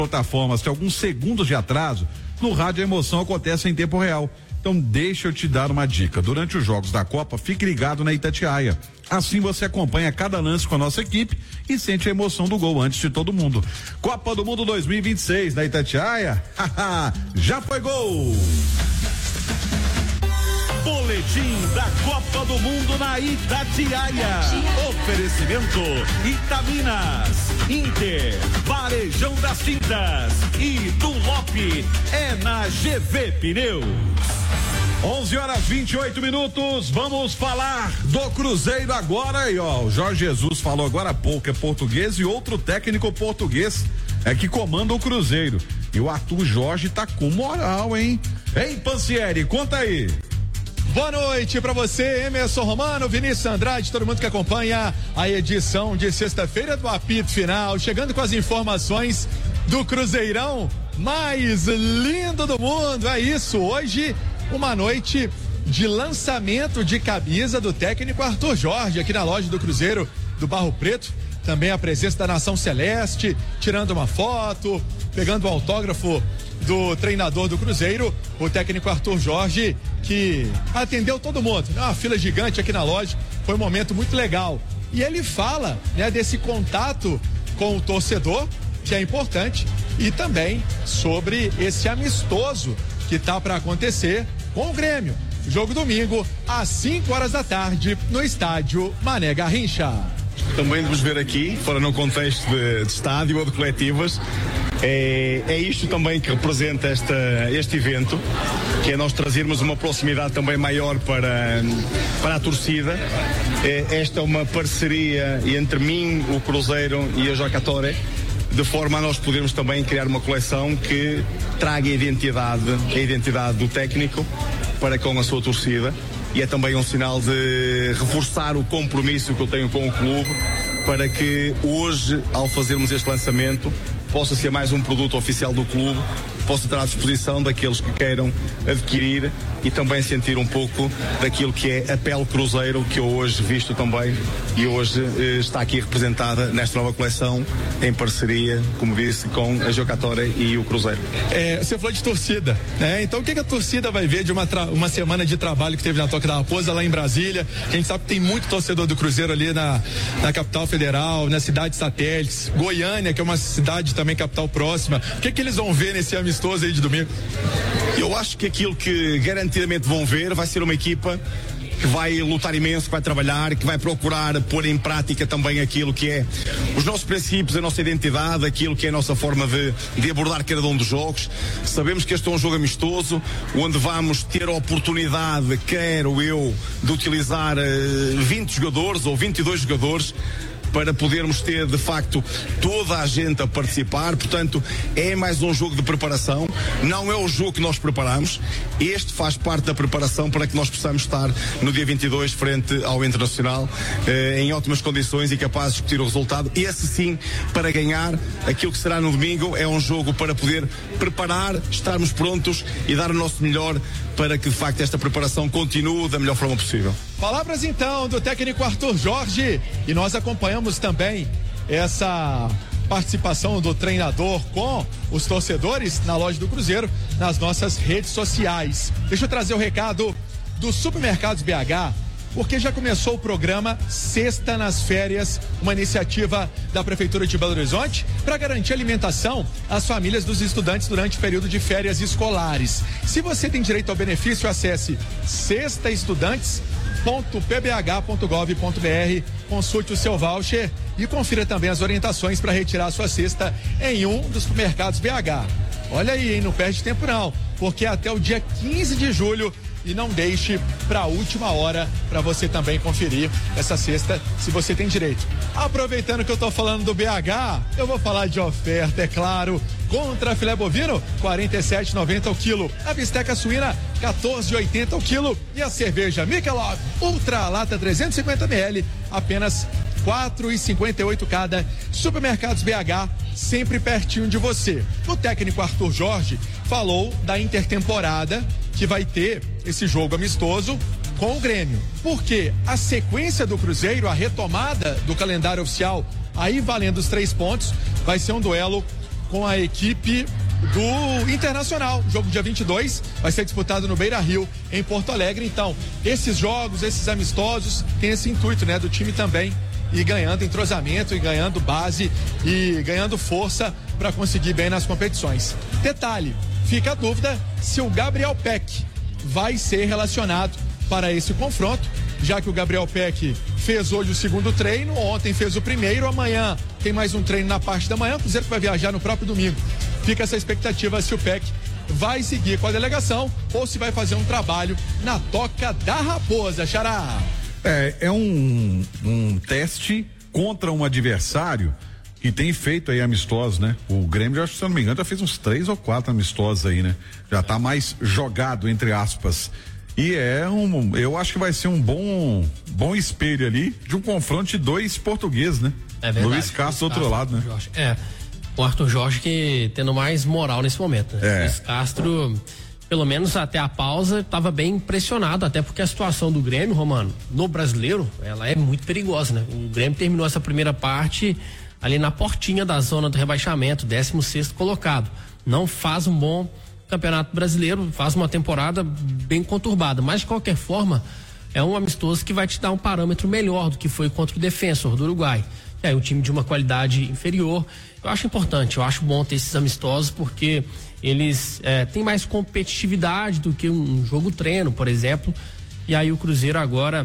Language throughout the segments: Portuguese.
plataformas tem alguns segundos de atraso, no rádio a emoção acontece em tempo real. Então deixa eu te dar uma dica. Durante os jogos da Copa, fique ligado na Itatiaia. Assim você acompanha cada lance com a nossa equipe e sente a emoção do gol antes de todo mundo. Copa do Mundo 2026 na Itatiaia. Já foi gol! Boletim da Copa do Mundo na Itatiaia. Oferecimento Itaminas, Inter, Varejão das Tintas e Dunlop é na GV Pneus. 11h28. Vamos falar do Cruzeiro agora. E ó, o Jorge Jesus falou agora há pouco, é português, e outro técnico português é que comanda o Cruzeiro. E o Arthur Jorge tá com moral, hein? Hein, Pansieri, conta aí. Boa noite pra você, Emerson Romano, Vinícius Andrade, todo mundo que acompanha a edição de sexta-feira do Apito Final, chegando com as informações do Cruzeirão mais lindo do mundo. É isso, hoje uma noite de lançamento de camisa do técnico Arthur Jorge aqui na loja do Cruzeiro do Barro Preto. Também a presença da Nação Celeste, tirando uma foto, pegando o autógrafo do treinador do Cruzeiro, o técnico Arthur Jorge, que atendeu todo mundo. Uma fila gigante aqui na loja, foi um momento muito legal. E ele fala, né, desse contato com o torcedor, que é importante, e também sobre esse amistoso que tá para acontecer com o Grêmio. Jogo domingo, às 5h, no estádio Mané Garrincha. Também devemos ver aqui, fora no contexto de estádio ou de coletivas, é isto também que representa este evento, que é nós trazermos uma proximidade também maior para a torcida. Esta é uma parceria entre mim, o Cruzeiro e a Jocatória, de forma a nós podermos também criar uma coleção que traga a identidade do técnico para com a sua torcida. E é também um sinal de reforçar o compromisso que eu tenho com o clube, para que hoje, ao fazermos este lançamento, possa ser mais um produto oficial do clube, possa estar à disposição daqueles que queiram adquirir e também sentir um pouco daquilo que é a pele Cruzeiro, que eu hoje visto também e hoje está aqui representada nesta nova coleção em parceria, como disse, com a Jocatória e o Cruzeiro. Você falou de torcida, né? Então o que a torcida vai ver de uma semana de trabalho que teve na Toca da Raposa lá em Brasília? A gente sabe que tem muito torcedor do Cruzeiro ali na capital federal, nas cidades satélites, Goiânia, que é uma cidade também capital próxima. O que eles vão ver nesse amistoso aí de domingo? Eu acho que aquilo que garantidamente vão ver vai ser uma equipa que vai lutar imenso, que vai trabalhar, que vai procurar pôr em prática também aquilo que é os nossos princípios, a nossa identidade, aquilo que é a nossa forma de abordar cada um dos jogos. Sabemos que este é um jogo amistoso, onde vamos ter a oportunidade, quero eu, de utilizar 20 jogadores ou 22 jogadores, para podermos ter de facto toda a gente a participar. Portanto, é mais um jogo de preparação, não é o jogo que nós preparamos, este faz parte da preparação para que nós possamos estar no dia 22 frente ao Internacional em ótimas condições e capazes de discutir o resultado. Esse sim, para ganhar aquilo que será no domingo, é um jogo para poder preparar, estarmos prontos e dar o nosso melhor para que de facto esta preparação continue da melhor forma possível. Palavras então do técnico Arthur Jorge, e nós acompanhamos também essa participação do treinador com os torcedores na loja do Cruzeiro nas nossas redes sociais. Deixa eu trazer o recado do Supermercados BH, porque já começou o programa Sexta nas Férias, uma iniciativa da Prefeitura de Belo Horizonte para garantir alimentação às famílias dos estudantes durante o período de férias escolares. Se você tem direito ao benefício, acesse sextaestudantes.pbh.gov.br, consulte o seu voucher e confira também as orientações para retirar a sua cesta em um dos supermercados BH. Olha aí, hein, não perde tempo não, porque até o dia 15 de julho, e não deixe para a última hora para você também conferir essa cesta, se você tem direito. Aproveitando que eu tô falando do BH, eu vou falar de oferta, é claro. Contra filé bovino, 47,90 o quilo. A bisteca suína, 14,80 o quilo. E a cerveja Michelob Ultra Lata 350 ml, apenas 4,58 cada. Supermercados BH, sempre pertinho de você. O técnico Arthur Jorge falou da intertemporada, que vai ter esse jogo amistoso com o Grêmio. Porque a sequência do Cruzeiro, a retomada do calendário oficial, aí valendo os 3 pontos, vai ser um duelo com a equipe do Internacional. Jogo dia 22 vai ser disputado no Beira-Rio, em Porto Alegre. Então, esses jogos, esses amistosos, tem esse intuito, né, do time também ir ganhando entrosamento, e ganhando base e ganhando força para conseguir bem nas competições. Detalhe, fica a dúvida se o Gabriel Peck vai ser relacionado para esse confronto, já que o Gabriel Peck fez hoje o segundo treino, ontem fez o primeiro, amanhã tem mais um treino na parte da manhã, o Cruzeiro vai viajar no próprio domingo. Fica essa expectativa se o Peck vai seguir com a delegação ou se vai fazer um trabalho na Toca da Raposa, Xará. É um teste contra um adversário que tem feito aí amistosos, né? O Grêmio, se eu não me engano, já fez uns 3 ou 4 amistosos aí, né? Já tá mais jogado, entre aspas. E eu acho que vai ser um bom espelho ali de um confronto de 2 portugueses, né? É verdade. Luiz Castro do outro lado, né? Jorge. O Arthur Jorge que tendo mais moral nesse momento, né? Luiz Castro, pelo menos até a pausa, estava bem impressionado, até porque a situação do Grêmio, Romano, no Brasileiro, ela é muito perigosa, né? O Grêmio terminou essa primeira parte ali na portinha da zona do rebaixamento, 16º colocado. Não faz um bom Campeonato Brasileiro, faz uma temporada bem conturbada, mas de qualquer forma é um amistoso que vai te dar um parâmetro melhor do que foi contra o Defensor do Uruguai. É um time de uma qualidade inferior. Eu acho importante, eu acho bom ter esses amistosos porque eles têm mais competitividade do que um jogo treino, por exemplo, e aí o Cruzeiro agora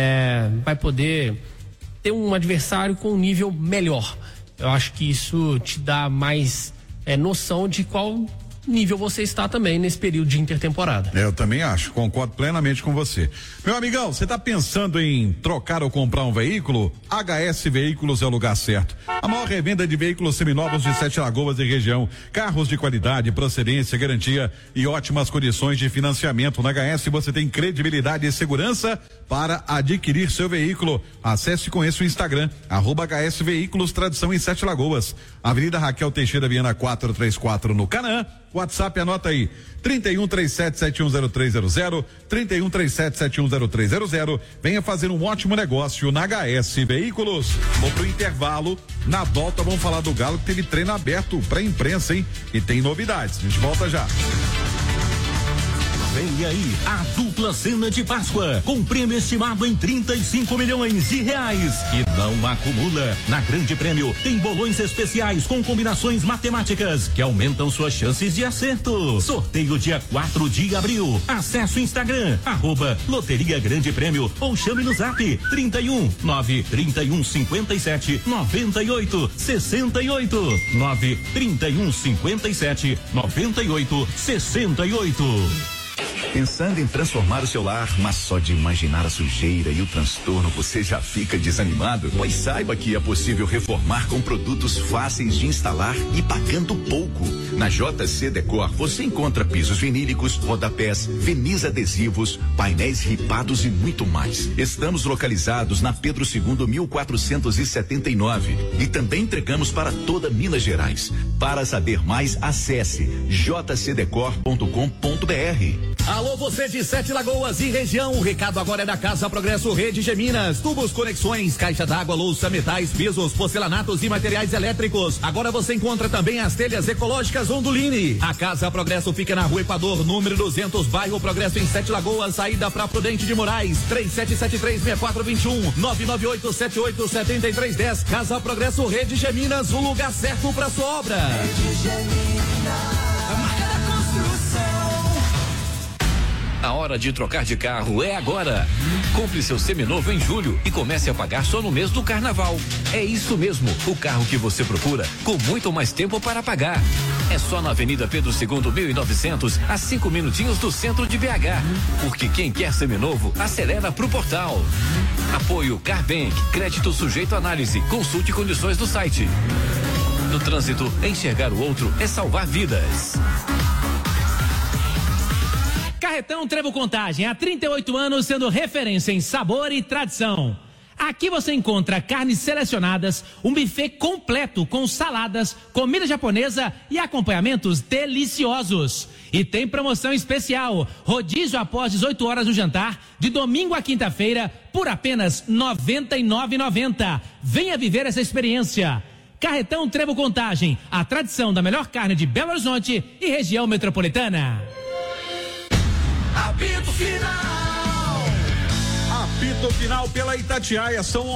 vai poder ter um adversário com um nível melhor. Eu acho que isso te dá mais noção de qual nível você está também nesse período de intertemporada. Eu também acho, concordo plenamente com você. Meu amigão, você está pensando em trocar ou comprar um veículo? HS Veículos é o lugar certo. A maior revenda de veículos seminovos de 7 Lagoas e região. Carros de qualidade, procedência, garantia e ótimas condições de financiamento. Na HS você tem credibilidade e segurança para adquirir seu veículo. Acesse e conheça o Instagram, @HS Veículos, tradição em 7 Lagoas. Avenida Raquel Teixeira Viana 434 no Canaã. WhatsApp, anota aí, 3137710300, 3137710300. Venha fazer um ótimo negócio na HS Veículos. Vou pro intervalo, na volta vamos falar do Galo que teve treino aberto pra imprensa, hein? E tem novidades, a gente volta já. Vem aí a dupla cena de Páscoa, com prêmio estimado em 35 milhões de reais. E não acumula. Na Grande Prêmio tem bolões especiais com combinações matemáticas que aumentam suas chances de acerto. Sorteio dia 4 de abril. Acesse o Instagram, @Loteria Grande Prêmio ou chame no zap 31 931 57 98 68 931 57 98 68. Pensando em transformar o seu lar, mas só de imaginar a sujeira e o transtorno você já fica desanimado? Pois saiba que é possível reformar com produtos fáceis de instalar e pagando pouco. Na JC Decor você encontra pisos vinílicos, rodapés, verniz adesivos, painéis ripados e muito mais. Estamos localizados na Pedro II 1479 e também entregamos para toda Minas Gerais. Para saber mais, acesse jcdecor.com.br. Alô, você de 7 Lagoas e região, o recado agora é da Casa Progresso Rede Geminas, tubos, conexões, caixa d'água, louça, metais, pisos, porcelanatos e materiais elétricos. Agora você encontra também as telhas ecológicas Onduline. A Casa Progresso fica na Rua Equador, número 200, bairro Progresso, em 7 Lagoas, saída pra Prudente de Moraes, 3773-6421, 998787310. Casa Progresso Rede Geminas, o lugar certo pra sua obra. Rede Geminas, a marca da construção. A hora de trocar de carro é agora. Compre seu seminovo em julho e comece a pagar só no mês do carnaval. É isso mesmo, o carro que você procura, com muito mais tempo para pagar. É só na Avenida Pedro II 1900, a 5 minutinhos do centro de BH. Porque quem quer seminovo, acelera pro portal. Apoio Carbank, crédito sujeito à análise. Consulte condições do site. No trânsito, enxergar o outro é salvar vidas. Carretão Trevo Contagem, há 38 anos sendo referência em sabor e tradição. Aqui você encontra carnes selecionadas, um buffet completo com saladas, comida japonesa e acompanhamentos deliciosos. E tem promoção especial, rodízio após 18 horas do jantar, de domingo a quinta-feira, por apenas R$ 99,90. Venha viver essa experiência. Carretão Trevo Contagem, a tradição da melhor carne de Belo Horizonte e região metropolitana. Apito Final. Apito Final pela Itatiaia, são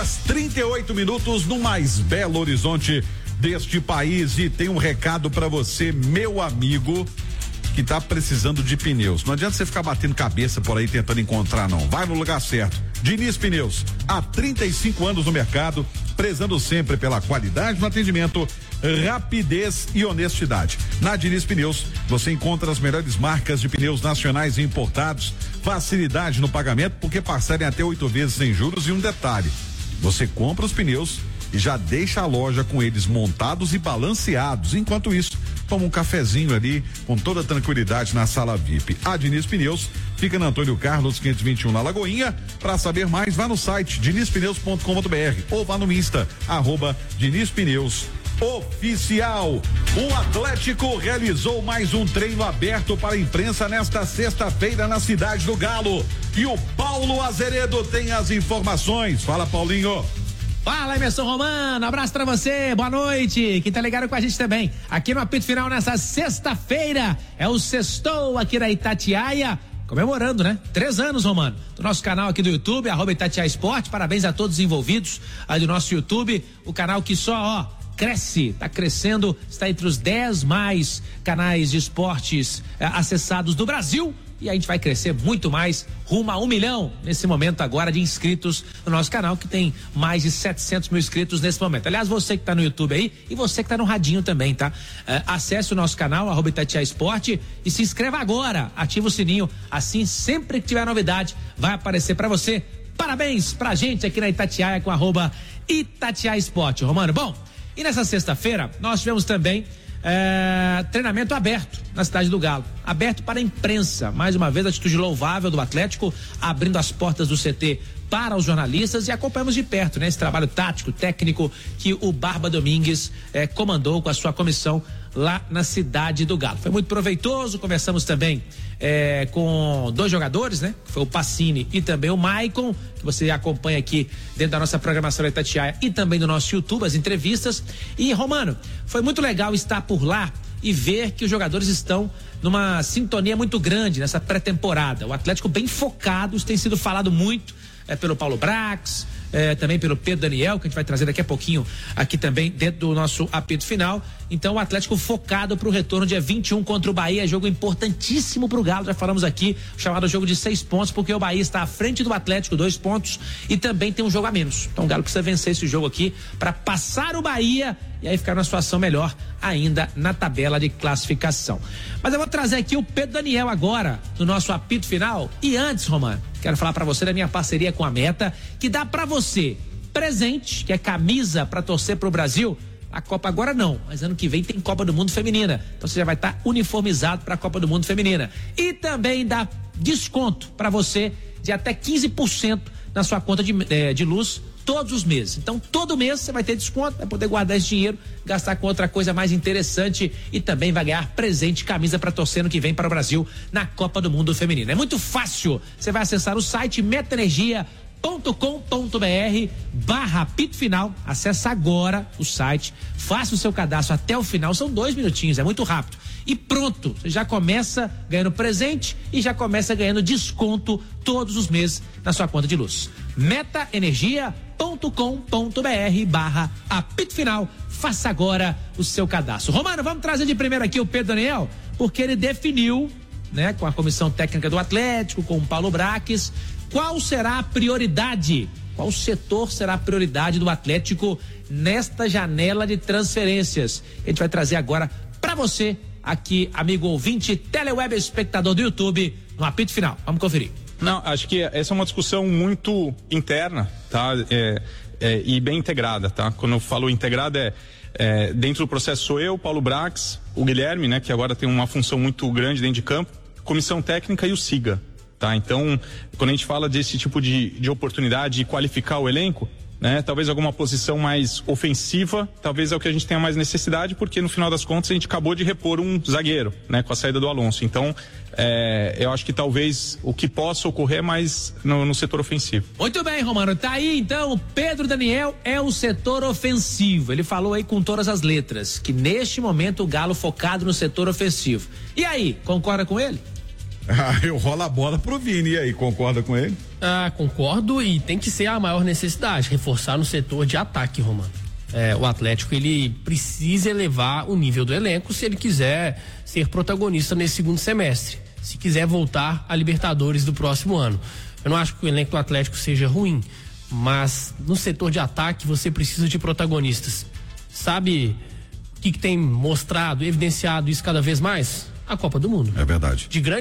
11h38 no mais Belo Horizonte deste país. E tem um recado para você, meu amigo, que tá precisando de pneus. Não adianta você ficar batendo cabeça por aí tentando encontrar, não. Vai no lugar certo. Diniz Pneus, há 35 anos no mercado, prezando sempre pela qualidade no atendimento, rapidez e honestidade. Na Diniz Pneus, você encontra as melhores marcas de pneus nacionais e importados, facilidade no pagamento, porque parcelem até 8 vezes sem juros. E um detalhe, você compra os pneus e já deixa a loja com eles montados e balanceados. Enquanto isso, toma um cafezinho ali com toda tranquilidade na sala VIP. A Diniz Pneus fica na Antônio Carlos 521 na Lagoinha. Para saber mais, vá no site dinizpneus.com.br ou vá no Insta @DinizPneus Oficial. O Atlético realizou mais um treino aberto para a imprensa nesta sexta-feira na Cidade do Galo. E o Paulo Azeredo tem as informações. Fala, Paulinho. Fala, Emerson Romano, abraço pra você, boa noite, quem tá ligado com a gente também, aqui no Apito Final nessa sexta-feira, é o Sextou aqui na Itatiaia, comemorando, né? 3 anos, Romano, do nosso canal aqui do YouTube, @Itatiaia Esporte, parabéns a todos os envolvidos aí do nosso YouTube, o canal que só, cresce, tá crescendo, está entre os 10 mais canais de esportes acessados do Brasil. E a gente vai crescer muito mais, rumo a 1 milhão nesse momento agora de inscritos no nosso canal, que tem mais de 700 mil inscritos nesse momento. Aliás, você que tá no YouTube aí e você que tá no radinho também, tá? Acesse o nosso canal, @Itatiaia Esporte, e se inscreva agora, ativa o sininho, assim sempre que tiver novidade vai aparecer para você. Parabéns pra gente aqui na Itatiaia com @Itatiaia Esporte, Romano. Bom, e nessa sexta-feira nós tivemos também treinamento aberto na Cidade do Galo, aberto para a imprensa, mais uma vez atitude louvável do Atlético, abrindo as portas do CT para os jornalistas, e acompanhamos de perto, né, esse trabalho tático, técnico que o Barba Domingues comandou com a sua comissão lá na Cidade do Galo. Foi muito proveitoso, conversamos também com 2 jogadores, né? Foi o Pacini e também o Maicon, que você acompanha aqui dentro da nossa programação da Itatiaia e também do nosso YouTube, as entrevistas. E, Romano, foi muito legal estar por lá e ver que os jogadores estão numa sintonia muito grande nessa pré-temporada. O Atlético bem focado, isso tem sido falado muito pelo Paulo Brax, também pelo Pedro Daniel, que a gente vai trazer daqui a pouquinho aqui também dentro do nosso apito final. Então o Atlético focado para o retorno dia 21 contra o Bahia, jogo importantíssimo para o Galo, já falamos aqui, chamado jogo de 6 pontos, porque o Bahia está à frente do Atlético, 2 pontos, e também tem um jogo a menos. Então o Galo precisa vencer esse jogo aqui para passar o Bahia e aí ficar numa situação melhor ainda na tabela de classificação. Mas eu vou trazer aqui o Pedro Daniel agora no nosso apito final. E antes, Romano, quero falar para você da minha parceria com a Meta, que dá para você presente, que é camisa para torcer pro Brasil. A Copa agora não, mas ano que vem tem Copa do Mundo Feminina. Então você já vai estar uniformizado para a Copa do Mundo Feminina. E também dá desconto para você de até 15% na sua conta de luz todos os meses. Então todo mês você vai ter desconto, vai poder guardar esse dinheiro, gastar com outra coisa mais interessante e também vai ganhar presente, camisa para torcer no que vem para o Brasil na Copa do Mundo Feminino. É muito fácil. Você vai acessar o site metaenergia.com.br/apito final. Acessa agora o site, faça o seu cadastro até o final, são 2 minutinhos, é muito rápido. E pronto, você já começa ganhando presente e já começa ganhando desconto todos os meses na sua conta de luz. metaenergia.com.br/apito final. Faça agora o seu cadastro. Romano, vamos trazer de primeiro aqui o Pedro Daniel, porque ele definiu, né, com a comissão técnica do Atlético, com o Paulo Brax, qual será a prioridade, qual setor será a prioridade do Atlético nesta janela de transferências. A gente vai trazer agora para você aqui, amigo ouvinte, teleweb espectador do YouTube, no apito final. Vamos conferir. Não, acho que essa é uma discussão muito interna, tá? E bem integrada, tá? Quando eu falo integrada, dentro do processo sou eu, Paulo Brax, o Guilherme, né? Que agora tem uma função muito grande dentro de campo, comissão técnica e o SIGA, tá? Então, quando a gente fala desse tipo de oportunidade de qualificar o elenco, né? Talvez alguma posição mais ofensiva, talvez é o que a gente tenha mais necessidade, porque no final das contas a gente acabou de repor um zagueiro, né? Com a saída do Alonso. Então, eu acho que talvez o que possa ocorrer é mais no setor ofensivo. Muito bem, Romano, tá aí então, o Pedro Daniel é o setor ofensivo, ele falou aí com todas as letras, que neste momento o Galo focado no setor ofensivo. E aí, concorda com ele? Eu rolo a bola pro Vini, e aí, concorda com ele? Concordo, e tem que ser a maior necessidade, reforçar no setor de ataque, Romano. O Atlético, ele precisa elevar o nível do elenco se ele quiser ser protagonista nesse segundo semestre, se quiser voltar à Libertadores do próximo ano. Eu não acho que o elenco do Atlético seja ruim, mas no setor de ataque você precisa de protagonistas. Sabe o que tem mostrado, evidenciado isso cada vez mais? A Copa do Mundo. É verdade. De grande